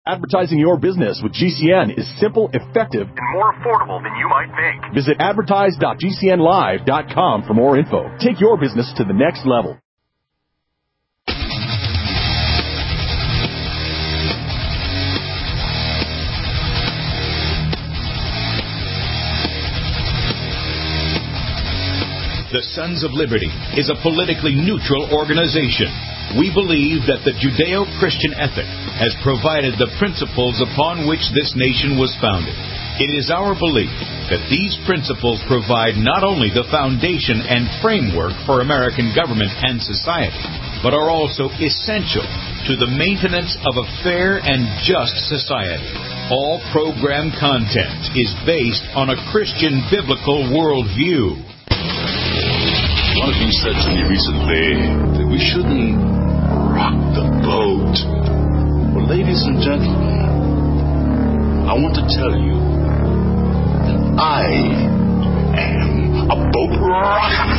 Advertising your business with GCN is simple, effective, and more affordable than you might think. Visit advertise.gcnlive.com for more info. Take your business to the next level. The Sons of Liberty is a politically neutral organization. We believe that the Judeo-Christian ethic has provided the principles upon which this nation was founded. It is our belief that these principles provide not only the foundation and framework for American government and society, but are also essential to the maintenance of a fair and just society. All program content is based on a Christian biblical worldview. One of you said to me recently that we shouldn't rock the boat. Well, ladies and gentlemen, I want to tell you that I am a boat rocker.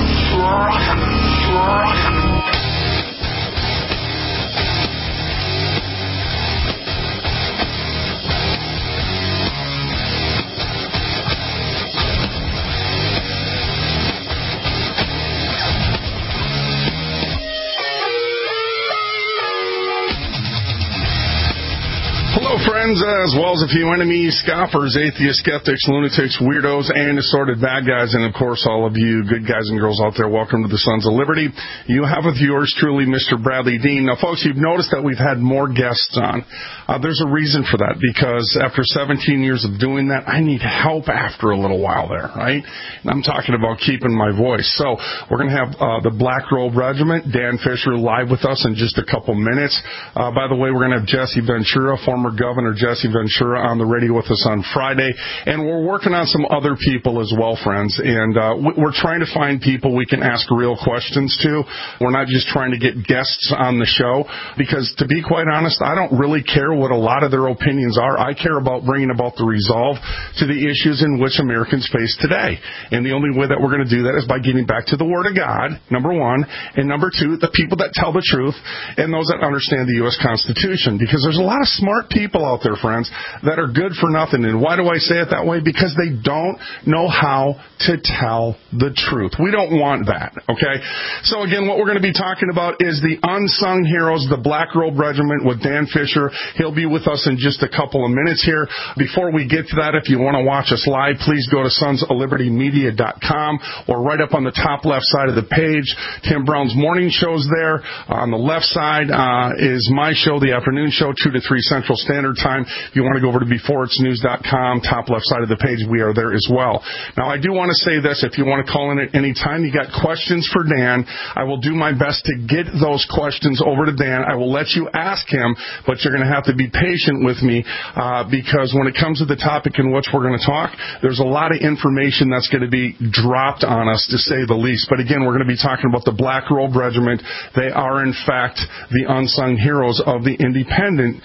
Hello, friends, as well as a few enemies, scoffers, atheists, skeptics, lunatics, weirdos, and assorted bad guys, and, of course, all of you good guys and girls out there. Welcome to the Sons of Liberty. You have with yours truly, Mr. Bradley Dean. Now, folks, you've noticed that we've had more guests on. There's a reason for that, because after 17 years of doing that, I need help after a little while there, right? And I'm talking about keeping my voice. So we're going to have the Black Robe Regiment, Dan Fisher, live with us in just a couple minutes. By the way, we're going to have Jesse Ventura, former Governor Jesse Ventura, on the radio with us on Friday. And we're working on some other people as well, friends. And we're trying to find people we can ask real questions to. We're not just trying to get guests on the show, because to be quite honest, I don't really care what a lot of their opinions are. I care about bringing about the resolve to the issues in which Americans face today. And the only way that we're going to do that is by getting back to the Word of God, number one, and number two, the people that tell the truth and those that understand the U.S. Constitution. Because there's a lot of smart people out there, friends, that are good for nothing. And why do I say it that way? Because they don't know how to tell the truth. We don't want that, okay? So again, what we're going to be talking about is the unsung heroes, the Black Robe Regiment with Dan Fisher. He'll be with us in just a couple of minutes here. Before we get to that, if you want to watch us live, please go to sonsoflibertymedia.com, or right up on the top left side of the page, Tim Brown's morning show's there. On the left side is my show, the afternoon show, 2 to 3 Central Standard Time. If you want to go over to beforeitsnews.com, top left side of the page, we are there as well. Now, I do want to say this. If you want to call in at any time, you got questions for Dan, I will do my best to get those questions over to Dan. I will let you ask him, but you're going to have to be patient with me because when it comes to the topic in which we're going to talk, there's a lot of information that's going to be dropped on us, to say the least. But again, we're going to be talking about the Black Robe Regiment. They are, in fact, the unsung heroes of the independent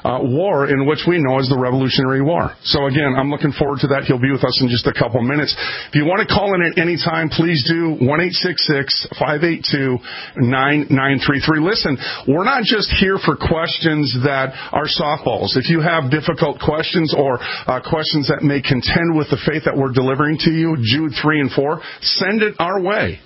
war in which we know as the Revolutionary War. So again, I'm looking forward to that. He'll be with us in just a couple minutes. If you want to call in at any time, please do 1-866-582-9933. Listen, we're not just here for questions that are softballs. If you have difficult questions or questions that may contend with the faith that we're delivering to you, Jude 3 and 4, send it our way.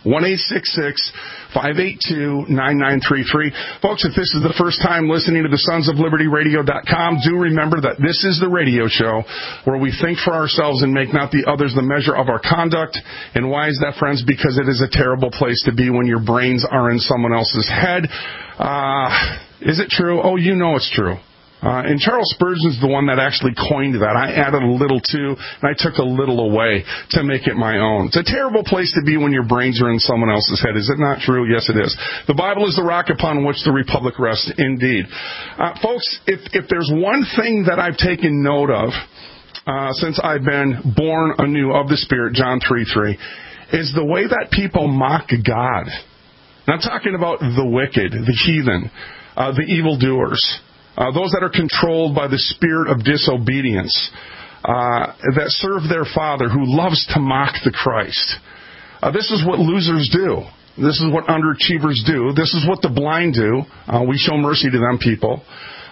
1-866-582-9933. Folks, if this is the first time listening to the Sons of Liberty Radio.com, do remember that this is the radio show where we think for ourselves and make not the others the measure of our conduct. And why is that, friends? Because it is a terrible place to be when your brains are in someone else's head. Is it true? Oh, you know it's true. And Charles Spurgeon's the one that actually coined that. I added a little to, and I took a little away to make it my own. It's a terrible place to be when your brains are in someone else's head. Is it not true? Yes, it is. The Bible is the rock upon which the republic rests, indeed. Folks, if there's one thing that I've taken note of since I've been born anew of the Spirit, John 3:3, is the way that people mock God. Not talking about the wicked, the heathen, the evildoers. Those that are controlled by the spirit of disobedience, that serve their Father who loves to mock the Christ. This is what losers do. This is what underachievers do. This is what the blind do. We show mercy to them people.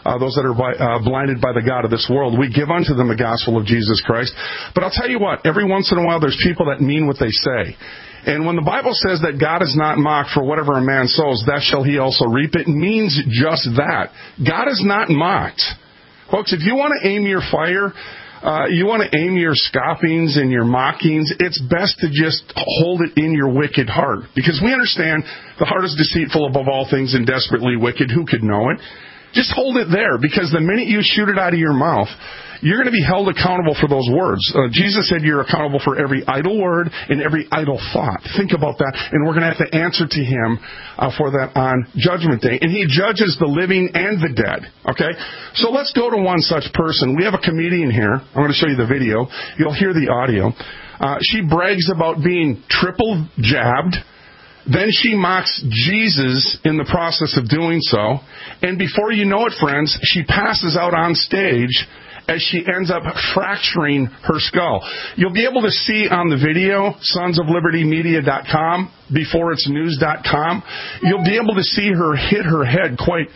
those that are blinded by the God of this world. We give unto them the gospel of Jesus Christ. But I'll tell you what, every once in a while there's people that mean what they say. And when the Bible says that God is not mocked, for whatever a man sows, that shall he also reap, it means just that. God is not mocked. Folks, if you want to aim your fire, you want to aim your scoffings and your mockings, it's best to just hold it in your wicked heart. Because we understand the heart is deceitful above all things and desperately wicked. Who could know it? Just hold it there, because the minute you shoot it out of your mouth, you're going to be held accountable for those words. Jesus said you're accountable for every idle word and every idle thought. Think about that. And we're going to have to answer to him for that on Judgment Day. And he judges the living and the dead. Okay? So let's go to one such person. We have a comedian here. I'm going to show you the video. You'll hear the audio. She brags about being triple jabbed. Then she mocks Jesus in the process of doing so. And before you know it, friends, she passes out on stage as she ends up fracturing her skull. You'll be able to see on the video, sonsoflibertymedia.com, before it's news.com. You'll be able to see her hit her head quite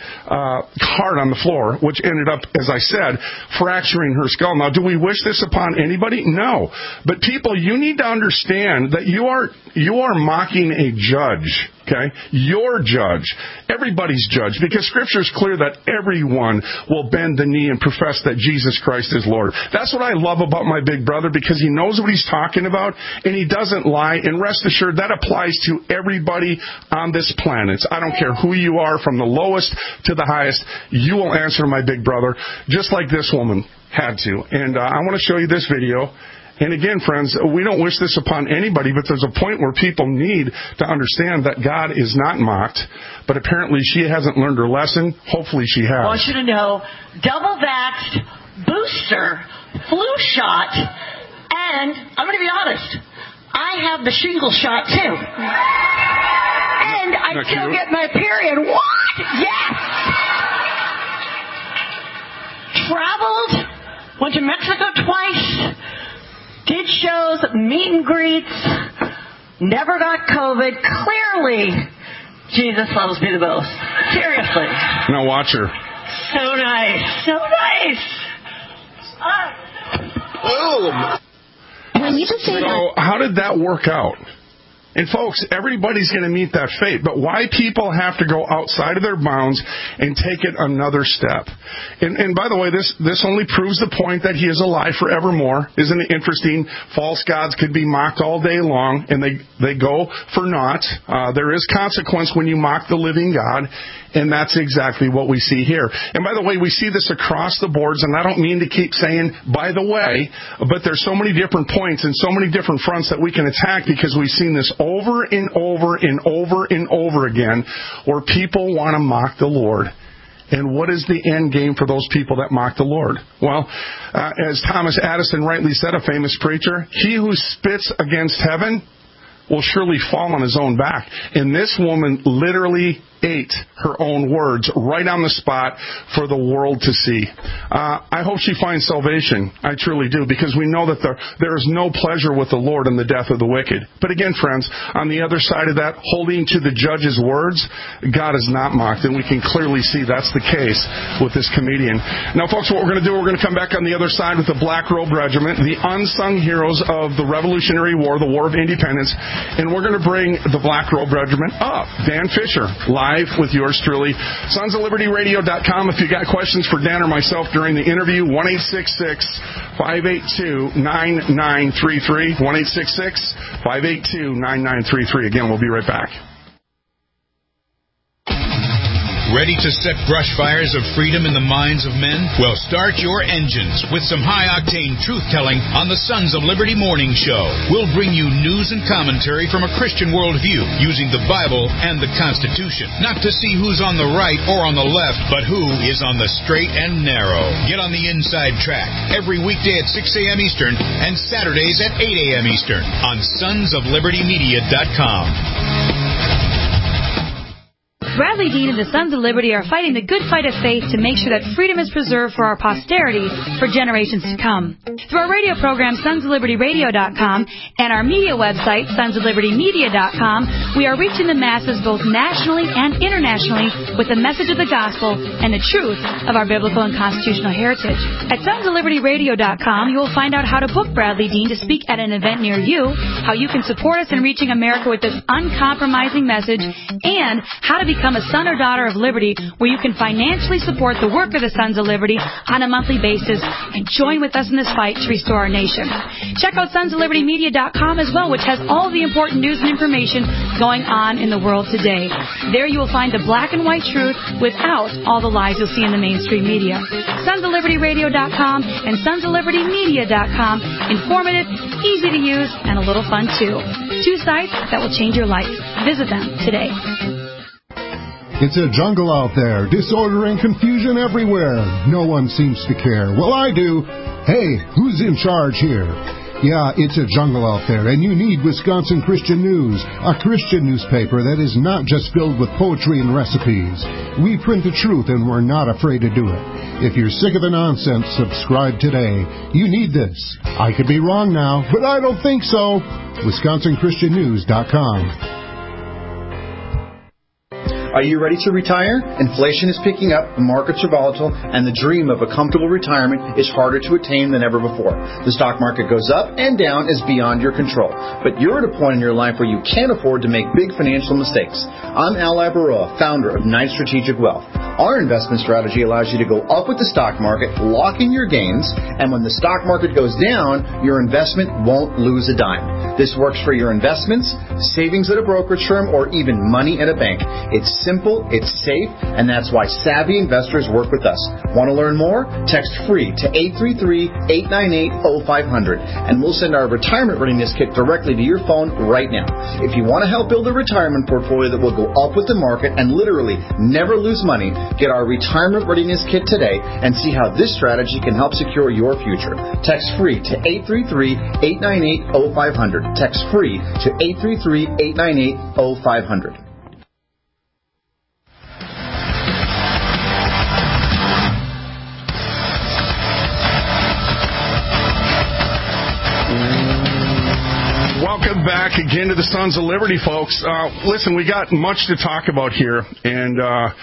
hard on the floor, which ended up, as I said, fracturing her skull. Now, do we wish this upon anybody? No. But people, you need to understand that you are mocking a judge. Okay? Your judge. Everybody's judge. Because Scripture is clear that everyone will bend the knee and profess that Jesus Christ is Lord. That's what I love about my big brother, because he knows what he's talking about and he doesn't lie. And rest assured, that applies to everybody on this planet. I don't care who you are, from the lowest to the highest. You will answer my big brother, just like this woman had to. And I want to show you this video. And again, friends, we don't wish this upon anybody, but there's a point where people need to understand that God is not mocked. But apparently she hasn't learned her lesson. Hopefully she has. I want you to know, double-vaxxed, booster, flu shot, and I'm going to be honest, I have the shingle shot too. And I still get my period. What? Yes! Traveled, went to Mexico twice, did shows, meet and greets, never got COVID. Clearly, Jesus loves me the most. Seriously. Now watch her. So nice. So nice. So how did that work out? And folks, everybody's going to meet that fate. But why people have to go outside of their bounds and take it another step? And by the way, this only proves the point that he is alive forevermore. Isn't it interesting? False gods could be mocked all day long, and they go for naught. There is consequence when you mock the living God. And that's exactly what we see here. And by the way, we see this across the boards, and I don't mean to keep saying, by the way, but there's so many different points and so many different fronts that we can attack, because we've seen this over and over and over and over again, where people want to mock the Lord. And what is the end game for those people that mock the Lord? Well, as Thomas Addison rightly said, a famous preacher, he who spits against heaven will surely fall on his own back. And this woman literally ate her own words right on the spot for the world to see. I hope she finds salvation. I truly do, because we know that there is no pleasure with the Lord in the death of the wicked. But again, friends, on the other side of that, holding to the judge's words, God is not mocked, and we can clearly see that's the case with this comedian. Now, folks, what we're going to do, we're going to come back on the other side with the Black Robe Regiment, the unsung heroes of the Revolutionary War, the War of Independence, and we're going to bring the Black Robe Regiment up. Dan Fisher, live with yours truly. SonsOfLibertyRadio.com. If you got questions for Dan or myself during the interview, 1-866-582-9933. 1-866-582-9933. Again, we'll be right back. Ready to set brush fires of freedom in the minds of men? Well, start your engines with some high-octane truth-telling on the Sons of Liberty Morning Show. We'll bring you news and commentary from a Christian worldview using the Bible and the Constitution. Not to see who's on the right or on the left, but who is on the straight and narrow. Get on the inside track every weekday at 6 a.m. Eastern and Saturdays at 8 a.m. Eastern on sonsoflibertymedia.com. Bradley Dean and the Sons of Liberty are fighting the good fight of faith to make sure that freedom is preserved for our posterity for generations to come. Through our radio program, sonsoflibertyradio.com, and our media website, sonsoflibertymedia.com, we are reaching the masses both nationally and internationally with the message of the gospel and the truth of our biblical and constitutional heritage. At sonsoflibertyradio.com, you will find out how to book Bradley Dean to speak at an event near you, how you can support us in reaching America with this uncompromising message, and how to become a son or daughter of liberty, where you can financially support the work of the Sons of Liberty on a monthly basis and join with us in this fight to restore our nation. Check out sonsoflibertymedia.com as well, which has all the important news and information going on in the world today. There you will find the black and white truth without all the lies you'll see in the mainstream media. sonsoflibertyradio.com and sonsoflibertymedia.com. Informative, easy to use, and a little fun too. Two sites that will change your life. Visit them today. It's a jungle out there, disorder and confusion everywhere. No one seems to care. Well, I do. Hey, who's in charge here? Yeah, it's a jungle out there, and you need Wisconsin Christian News, a Christian newspaper that is not just filled with poetry and recipes. We print the truth, and we're not afraid to do it. If you're sick of the nonsense, subscribe today. You need this. I could be wrong now, but I don't think so. WisconsinChristianNews.com. Are you ready to retire? Inflation is picking up, the markets are volatile, and the dream of a comfortable retirement is harder to attain than ever before. The stock market goes up and down is beyond your control. But you're at a point in your life where you can't afford to make big financial mistakes. I'm Al Labaroa, founder of Knight Strategic Wealth. Our investment strategy allows you to go up with the stock market, lock in your gains, and when the stock market goes down, your investment won't lose a dime. This works for your investments, savings at a brokerage firm, or even money at a bank. It's simple, it's safe, and that's why savvy investors work with us. Want to learn more? Text free to 833-898-0500, and we'll send our retirement readiness kit directly to your phone right now. If you want to help build a retirement portfolio that will go up with the market and literally never lose money, get our retirement readiness kit today and see how this strategy can help secure your future. Text free to 833-898-0500. Text free to 833-898-0500. Welcome back again to the Sons of Liberty, folks. Listen, we got much to talk about here, and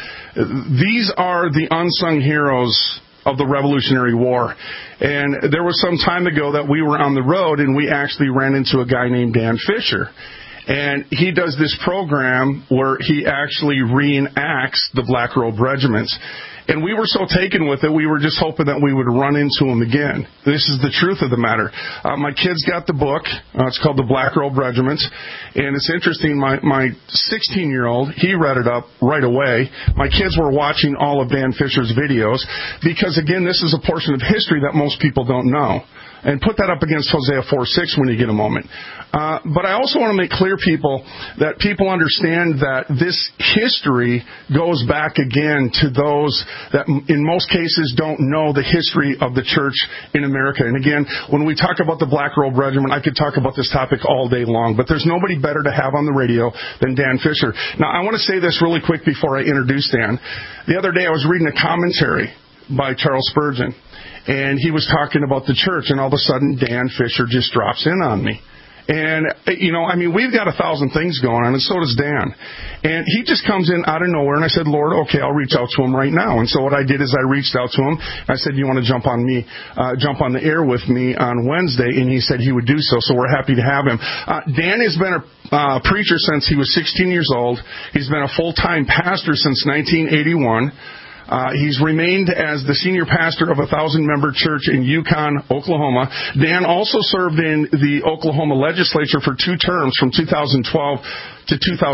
these are the unsung heroes of the Revolutionary War. And there was some time ago that we were on the road, and we actually ran into a guy named Dan Fisher. And he does this program where he actually reenacts the Black Robe regiments. And we were so taken with it, we were just hoping that we would run into him again. This is the truth of the matter. My kids got the book. It's called The Black Robe Regiment. And it's interesting, my 16-year-old, he read it up right away. My kids were watching all of Dan Fisher's videos because, again, this is a portion of history that most people don't know. And put that up against Hosea 4:6 when you get a moment. But I also want to make clear, people, that people understand that this history goes back again to those that in most cases don't know the history of the church in America. And again, when we talk about the Black Robe Regiment, I could talk about this topic all day long, but there's nobody better to have on the radio than Dan Fisher. Now, I want to say this really quick before I introduce Dan. The other day I was reading a commentary by Charles Spurgeon. And he was talking about the church, and all of a sudden, Dan Fisher just drops in on me. And, we've got 1,000 things going on, and so does Dan. And he just comes in out of nowhere, and I said, Lord, okay, I'll reach out to him right now. And so what I did is I reached out to him. I said, you want to jump on the air with me on Wednesday? And he said he would do so, so we're happy to have him. Dan has been a preacher since he was 16 years old. He's been a full-time pastor since 1981. He's remained as the senior pastor of a 1,000-member church in Yukon, Oklahoma. Dan also served in the Oklahoma legislature for 2 terms from 2012 to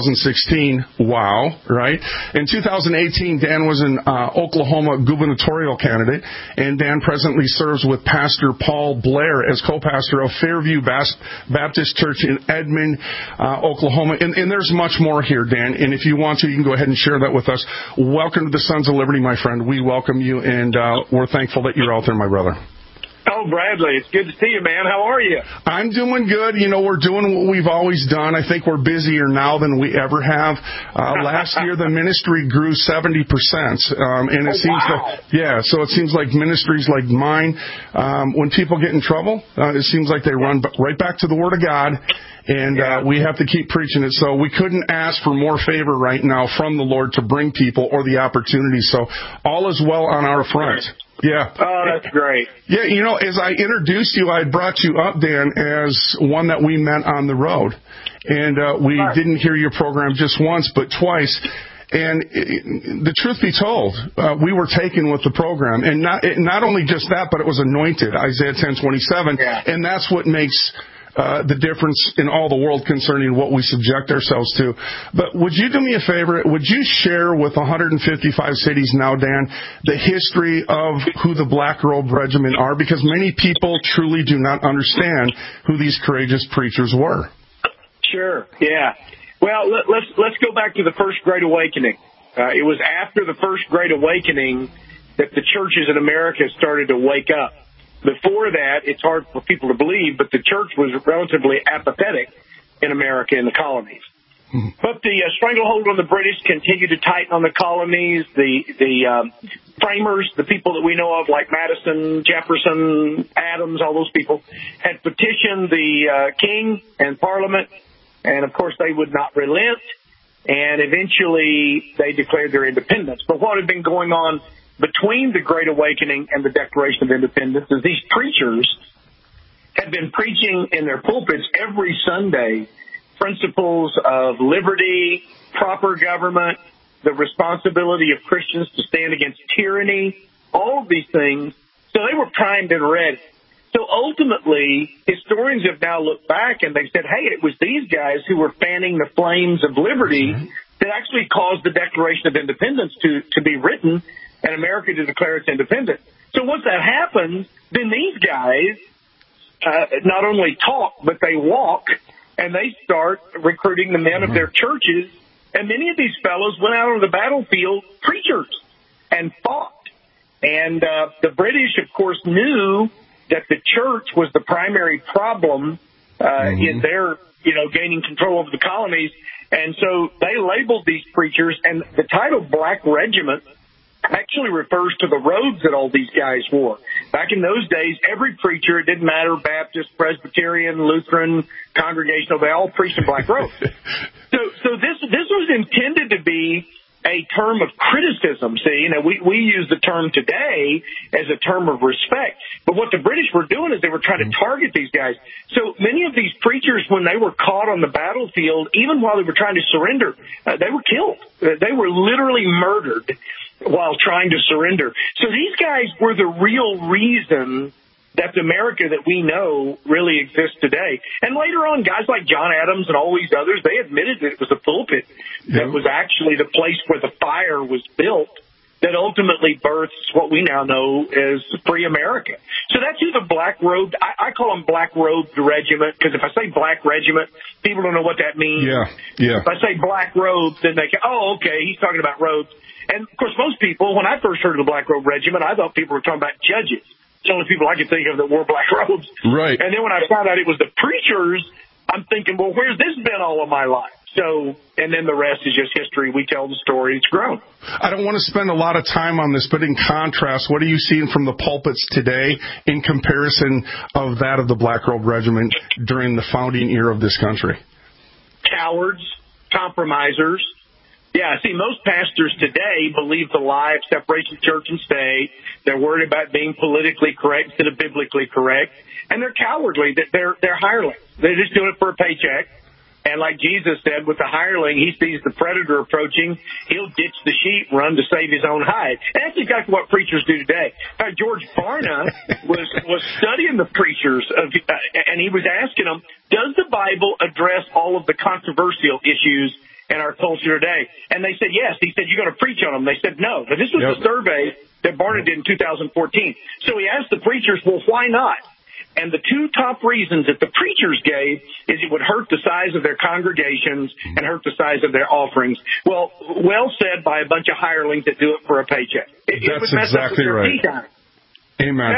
2016. Wow, right? In 2018, Dan was an Oklahoma gubernatorial candidate, and Dan presently serves with Pastor Paul Blair as co-pastor of Fairview Baptist Church in Edmond, Oklahoma. And there's much more here, Dan, and if you want to, you can go ahead and share that with us. Welcome to the Sons of Liberty, my friend. We welcome you, and we're thankful that you're out there, my brother. Oh, Bill Bradley. It's good to see you, man. How are you? I'm doing good. You know, we're doing what we've always done. I think we're busier now than we ever have. Last year, the ministry grew 70%. And it seems so it seems like ministries like mine, when people get in trouble, it seems like they run right back to the Word of God. And we have to keep preaching it. So we couldn't ask for more favor right now from the Lord to bring people or the opportunity. So all is well on our front. Yeah. Oh, that's great. Yeah, you know, as I introduced you, I brought you up, Dan, as one that we met on the road. And we didn't hear your program just once, but twice. And the truth be told, we were taken with the program. And not only just that, but it was anointed, Isaiah 10:27. Yeah. And that's what makes the difference in all the world concerning what we subject ourselves to. But would you do me a favor? Would you share with 155 cities now, Dan, the history of who the Black Robe Regiment are? Because many people truly do not understand who these courageous preachers were. Sure, yeah. Well, let's go back to the First Great Awakening. It was after the First Great Awakening that the churches in America started to wake up. Before that, it's hard for people to believe, but the church was relatively apathetic in America in the colonies. But the stranglehold on the British continued to tighten on the colonies. The framers, the people that we know of, like Madison, Jefferson, Adams, all those people, had petitioned the king and Parliament, and of course they would not relent, and eventually they declared their independence. But what had been going on between the Great Awakening and the Declaration of Independence is these preachers had been preaching in their pulpits every Sunday principles of liberty, proper government, the responsibility of Christians to stand against tyranny, all of these things. So they were primed and ready. So ultimately, historians have now looked back and they said, hey, it was these guys who were fanning the flames of liberty that actually caused the Declaration of Independence to be written and America to declare its independence. So once that happens, then these guys not only talk, but they walk, and they start recruiting the men of their churches. And many of these fellows went out on the battlefield preachers and fought. And the British, of course, knew that the church was the primary problem in their, gaining control over the colonies. And so they labeled these preachers, and the title Black Regiment actually refers to the robes that all these guys wore. Back in those days, every preacher, it didn't matter, Baptist, Presbyterian, Lutheran, Congregational, they all preached in black robes. So this was intended to be a term of criticism. See, we use the term today as a term of respect. But what the British were doing is they were trying to target these guys. So many of these preachers, when they were caught on the battlefield, even while they were trying to surrender, they were killed. They were literally murdered while trying to surrender. So these guys were the real reason that the America that we know really exists today. And later on, guys like John Adams and all these others, they admitted that it was the pulpit that was actually the place where the fire was built that ultimately births what we now know as free America. So that's who the Black Robe, I call them Black Robed Regiment, because if I say Black Regiment, people don't know what that means. Yeah. If I say Black Robes, then they go, oh, okay, he's talking about robes. And, of course, most people, when I first heard of the Black Robe Regiment, I thought people were talking about judges. It's the only people I could think of that wore black robes. Right. And then when I found out it was the preachers, I'm thinking, well, where's this been all of my life? So, and then the rest is just history. We tell the story. It's grown. I don't want to spend a lot of time on this, but in contrast, what are you seeing from the pulpits today in comparison of that of the Black Robe Regiment during the founding era of this country? Cowards, compromisers. Yeah, see, most pastors today believe the lie of separation of church and state. They're worried about being politically correct instead of biblically correct. And they're cowardly. They're hirelings. They're just doing it for a paycheck. And like Jesus said, with the hireling, he sees the predator approaching. He'll ditch the sheep, run to save his own hide. And that's exactly what preachers do today. George Barna was studying the preachers, and he was asking them, does the Bible address all of the controversial issues in our culture today? And they said yes. He said, you're going to preach on them. They said no. But this was a survey that Barna did in 2014. So he asked the preachers, well, why not? And the two top reasons that the preachers gave is it would hurt the size of their congregations and hurt the size of their offerings. Well said by a bunch of hirelings that do it for a paycheck. That's exactly right. Amen. Yeah.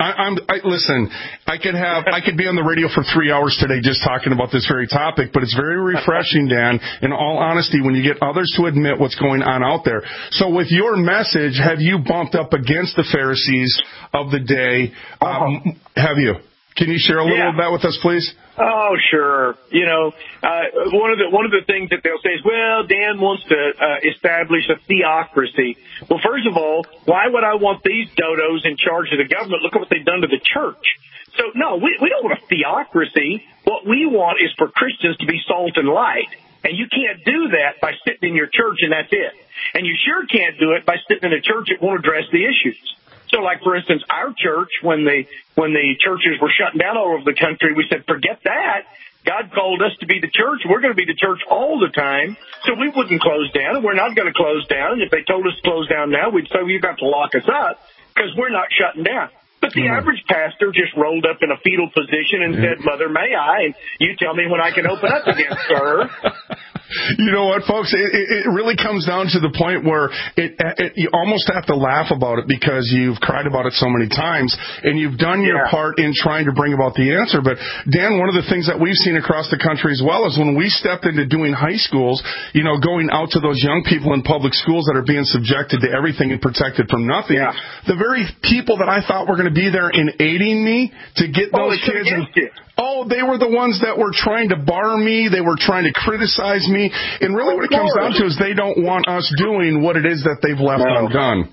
Listen, I could be on the radio for 3 hours today just talking about this very topic, but it's very refreshing, Dan, in all honesty, when you get others to admit what's going on out there. So with your message, have you bumped up against the Pharisees of the day? Have you? Can you share a little bit with us, please? Oh, sure. You know, one of the things that they'll say is, well, Dan wants to establish a theocracy. Well, first of all, why would I want these dodos in charge of the government? Look at what they've done to the church. So, no, we don't want a theocracy. What we want is for Christians to be salt and light. And you can't do that by sitting in your church and that's it. And you sure can't do it by sitting in a church that won't address the issues. So, like, for instance, our church, when the churches were shutting down all over the country, we said, forget that. God called us to be the church. We're going to be the church all the time. So we wouldn't close down, and we're not going to close down. And if they told us to close down now, we'd say, well, you've got to lock us up because we're not shutting down. But the average pastor just rolled up in a fetal position and said, Mother, may I? And you tell me when I can open up again, sir. You know what, folks? It really comes down to the point where you almost have to laugh about it because you've cried about it so many times, and you've done your part in trying to bring about the answer. But, Dan, one of the things that we've seen across the country as well is when we stepped into doing high schools, you know, going out to those young people in public schools that are being subjected to everything and protected from nothing, the very people that I thought were going to be there in aiding me to get those kids they were the ones that were trying to bar me. They were trying to criticize me. And really what it comes down to is they don't want us doing what it is that they've left undone.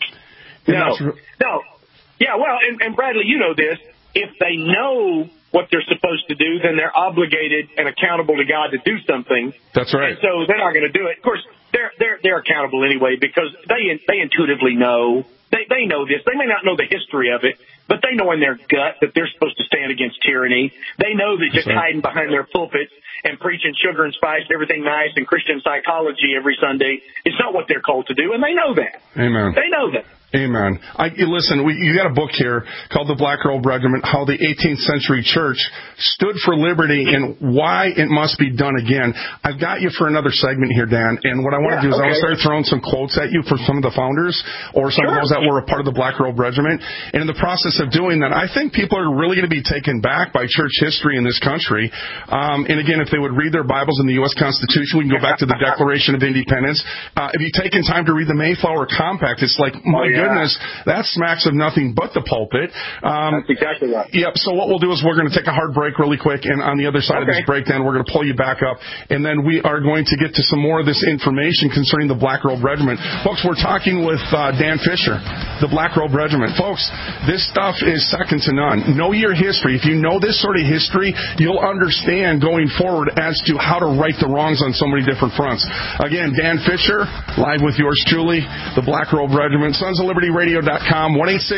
And Bradley, you know this. If they know what they're supposed to do, then they're obligated and accountable to God to do something. That's right. And so they're not going to do it. Of course, they're accountable anyway because they intuitively know. They know this. They may not know the history of it, but they know in their gut that they're supposed to stand against tyranny. They know that just hiding behind their pulpits and preaching sugar and spice, everything nice, and Christian psychology every Sunday is not what they're called to do, and they know that. Amen. They know that. Amen. Listen, you got a book here called The Black Robe Regiment, How the 18th Century Church Stood for Liberty and Why It Must Be Done Again. I've got you for another segment here, Dan, and what I want to do is I want to start throwing some quotes at you for some of the founders or some of those that were a part of the Black Robe Regiment. And in the process of doing that, I think people are really going to be taken back by church history in this country. And again, if they would read their Bibles in the U.S. Constitution, we can go back to the Declaration of Independence. If you've taken time to read the Mayflower Compact, it's like, my goodness, that smacks of nothing but the pulpit. That's exactly right. Yep, so what we'll do is we're going to take a hard break really quick, and on the other side of this break, then we're going to pull you back up, and then we are going to get to some more of this information concerning the Black Robe Regiment. Folks, we're talking with Dan Fisher, the Black Robe Regiment. Folks, this stuff is second to none. Know your history. If you know this sort of history, you'll understand going forward as to how to right the wrongs on so many different fronts. Again, Dan Fisher, live with yours truly, the Black Robe Regiment, Sons of Liberty Radio.com,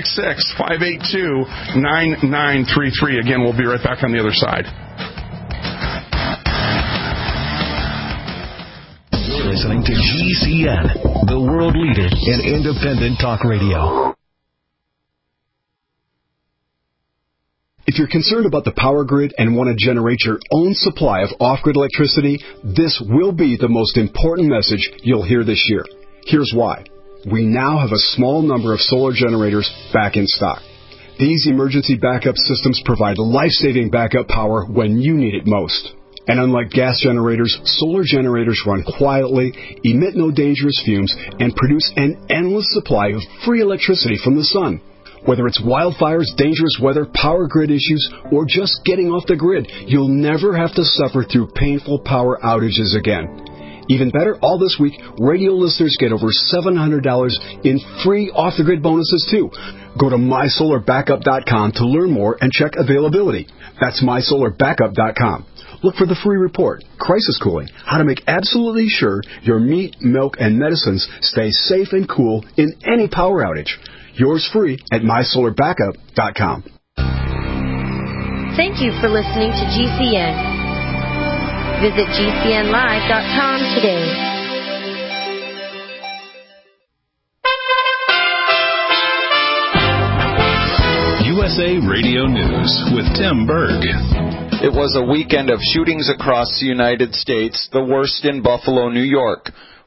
1-866-582-9933. Again, we'll be right back on the other side. You're listening to GCN, the world leader in independent talk radio. If you're concerned about the power grid and want to generate your own supply of off-grid electricity, this will be the most important message you'll hear this year. Here's why. We now have a small number of solar generators back in stock. These emergency backup systems provide life-saving backup power when you need it most. And unlike gas generators, solar generators run quietly, emit no dangerous fumes, and produce an endless supply of free electricity from the sun. Whether it's wildfires, dangerous weather, power grid issues, or just getting off the grid, you'll never have to suffer through painful power outages again. Even better, all this week, radio listeners get over $700 in free off-the-grid bonuses, too. Go to MySolarBackup.com to learn more and check availability. That's MySolarBackup.com. Look for the free report, Crisis Cooling, how to make absolutely sure your meat, milk, and medicines stay safe and cool in any power outage. Yours free at MySolarBackup.com. Thank you for listening to GCN. Visit GCNlive.com today. USA Radio News with Tim Berg. It was a weekend of shootings across the United States, the worst in Buffalo, New York.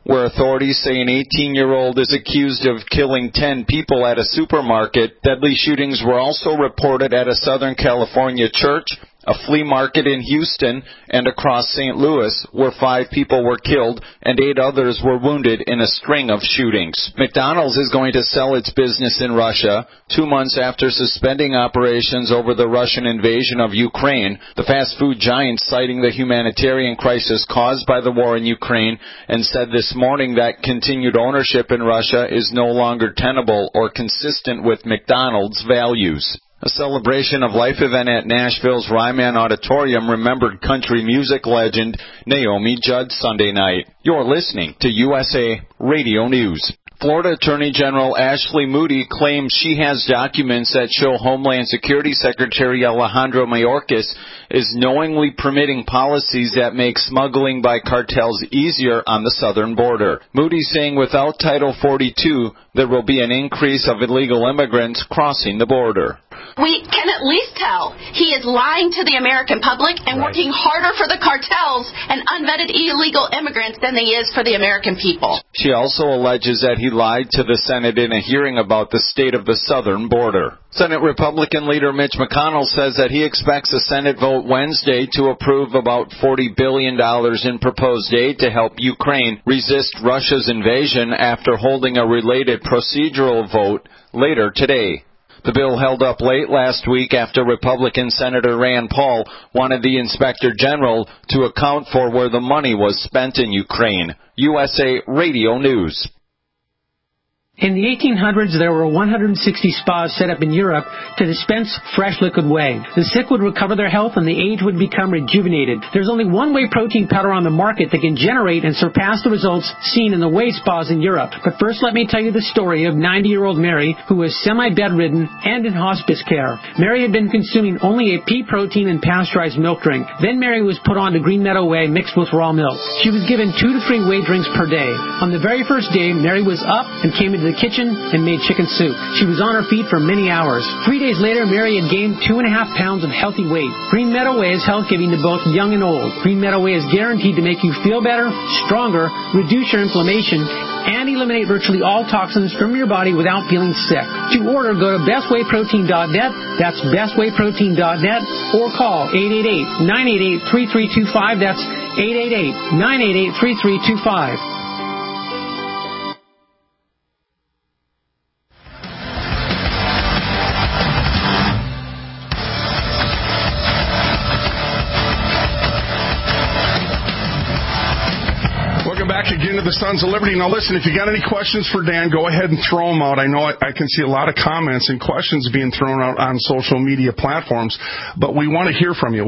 where authorities say an 18-year-old is accused of killing 10 people at a supermarket. Deadly shootings were also reported at a Southern California church, a flea market in Houston, and across St. Louis, where 5 people were killed and 8 others were wounded in a string of shootings. McDonald's is going to sell its business in Russia 2 months after suspending operations over the Russian invasion of Ukraine. The fast food giant citing the humanitarian crisis caused by the war in Ukraine and said this morning that continued ownership in Russia is no longer tenable or consistent with McDonald's values. A celebration of life event at Nashville's Ryman Auditorium remembered country music legend Naomi Judd Sunday night. You're listening to USA Radio News. Florida Attorney General Ashley Moody claims she has documents that show Homeland Security Secretary Alejandro Mayorkas is knowingly permitting policies that make smuggling by cartels easier on the southern border. Moody saying without Title 42, there will be an increase of illegal immigrants crossing the border. We can at least tell he is lying to the American public and working harder for the cartels and unvetted illegal immigrants than he is for the American people. She also alleges that he lied to the Senate in a hearing about the state of the southern border. Senate Republican leader Mitch McConnell says that he expects a Senate vote Wednesday to approve about $40 billion in proposed aid to help Ukraine resist Russia's invasion after holding a related procedural vote later today. The bill held up late last week after Republican Senator Rand Paul wanted the Inspector General to account for where the money was spent in Ukraine. USA Radio News. In the 1800s, there were 160 spas set up in Europe to dispense fresh liquid whey. The sick would recover their health and the aged would become rejuvenated. There's only one whey protein powder on the market that can generate and surpass the results seen in the whey spas in Europe. But first, let me tell you the story of 90-year-old Mary, who was semi-bedridden and in hospice care. Mary had been consuming only a pea protein and pasteurized milk drink. Then Mary was put on to Green Meadow Whey mixed with raw milk. She was given 2 to 3 whey drinks per day. On the very first day, Mary was up and came into the kitchen and made chicken soup. She was on her feet for many hours. 3 days later, Mary had gained 2.5 pounds of healthy weight. Green Meadow Whey is health-giving to both young and old. Green Meadow Whey is guaranteed to make you feel better, stronger, reduce your inflammation, and eliminate virtually all toxins from your body without feeling sick. To order, go to bestwayprotein.net. That's bestwayprotein.net, or call 888-988-3325. That's 888-988-3325. Again to the Sons of Liberty. Now, listen, if you got any questions for Dan, go ahead and throw them out. I know I can see a lot of comments and questions being thrown out on social media platforms, but we want to hear from you.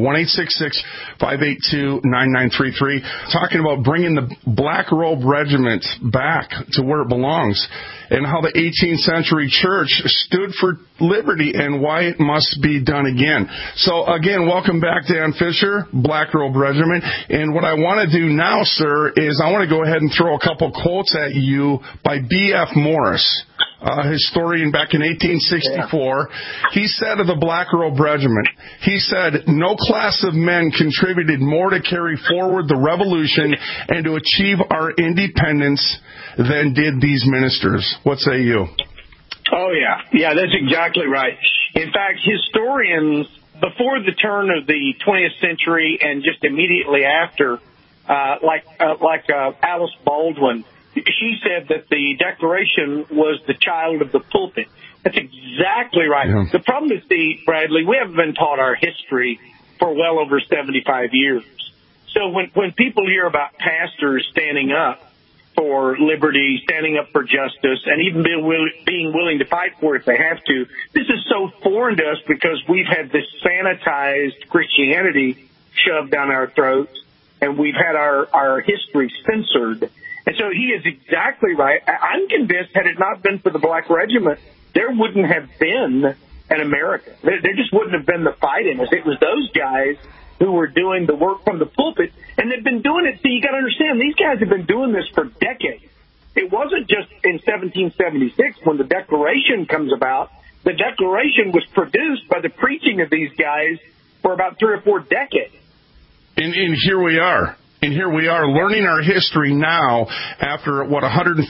1-866-582-9933. Talking about bringing the Black Robe Regiment back to where it belongs, and how the 18th century church stood for liberty and why it must be done again. So, again, welcome back, Dan Fisher, Black Robe Regiment. And what I want to do now, sir, is I want to go ahead and throw a couple quotes at you by B.F. Morris, a historian back in 1864. He said of the Black Robe Regiment, he said, "No class of men contributed more to carry forward the revolution and to achieve our independence than did these ministers." What say you? Oh, yeah. Yeah, that's exactly right. In fact, historians, before the turn of the 20th century and just immediately after, like Alice Baldwin, she said that the Declaration was the child of the pulpit. That's exactly right. Yeah. The problem is, Bradley, we haven't been taught our history for well over 75 years. So when people hear about pastors standing up for liberty, standing up for justice, and even being willing to fight for it if they have to, this is so foreign to us because we've had this sanitized Christianity shoved down our throats, and we've had our history censored. And so he is exactly right. I'm convinced had it not been for the Black Regiment, there wouldn't have been an America. There just wouldn't have been the fight in us. It was those guys who were doing the work from the pulpit, and they've been doing it. So you got to understand, these guys have been doing this for decades. It wasn't just in 1776 when the Declaration comes about. The Declaration was produced by the preaching of these guys for about 3 or 4 decades. And here we are. And here we are learning our history now after, 150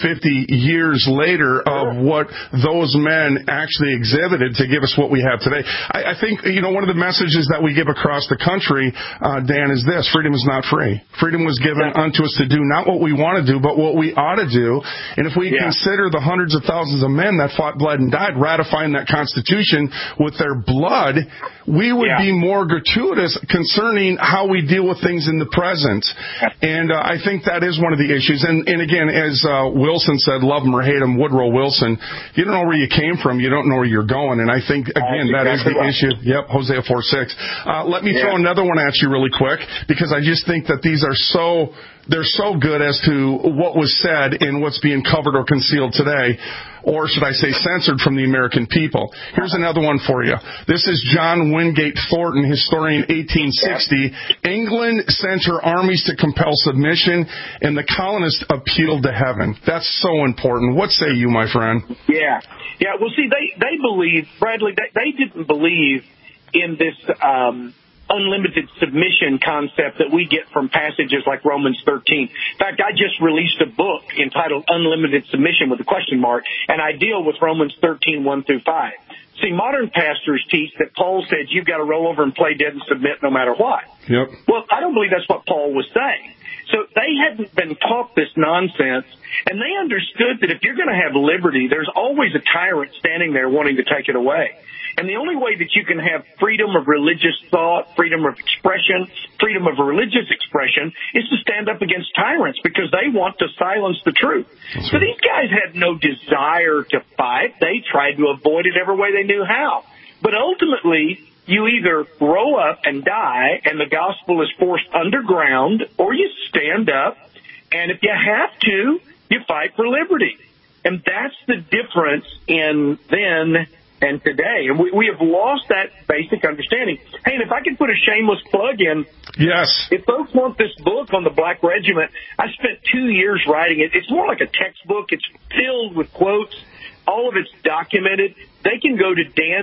years later of what those men actually exhibited to give us what we have today. I think, one of the messages that we give across the country, Dan, is this: freedom is not free. Freedom was given unto us to do not what we want to do, but what we ought to do. And if we consider the hundreds of thousands of men that fought, bled, and died ratifying that Constitution with their blood, we would be more gratuitous concerning how we deal with things in the present. And I think that is one of the issues. And again, as Wilson said, love him or hate him, Woodrow Wilson, you don't know where you came from, you don't know where you're going. And I think, again, that is the issue. Yep, Hosea 4:6. Let me throw another one at you really quick, because I just think that these are they're so good as to what was said and what's being covered or concealed today, or should I say censored from the American people. Here's another one for you. This is John Wingate Thornton, historian, 1860. England sent her armies to compel submission, and the colonists appealed to heaven. That's so important. What say you, my friend? Yeah. Well, see, they believe, Bradley, they didn't believe in this unlimited submission concept that we get from passages like Romans 13. In fact, I just released a book entitled Unlimited Submission with a question mark, and I deal with Romans 13, 1 through 5. See, modern pastors teach that Paul said you've got to roll over and play dead and submit no matter what. Yep. Well, I don't believe that's what Paul was saying. So they hadn't been taught this nonsense, and they understood that if you're going to have liberty, there's always a tyrant standing there wanting to take it away. And the only way that you can have freedom of religious thought, freedom of expression, freedom of religious expression is to stand up against tyrants, because they want to silence the truth. So these guys had no desire to fight. They tried to avoid it every way they knew how. But ultimately, you either grow up and die and the gospel is forced underground, or you stand up, and if you have to, you fight for liberty. And that's the difference in then and today. And we have lost that basic understanding. Hey, and if I could put a shameless plug in. Yes. If folks want this book on the Black Regiment, I spent 2 years writing it. It's more like a textbook. It's filled with quotes. All of it's documented. They can go to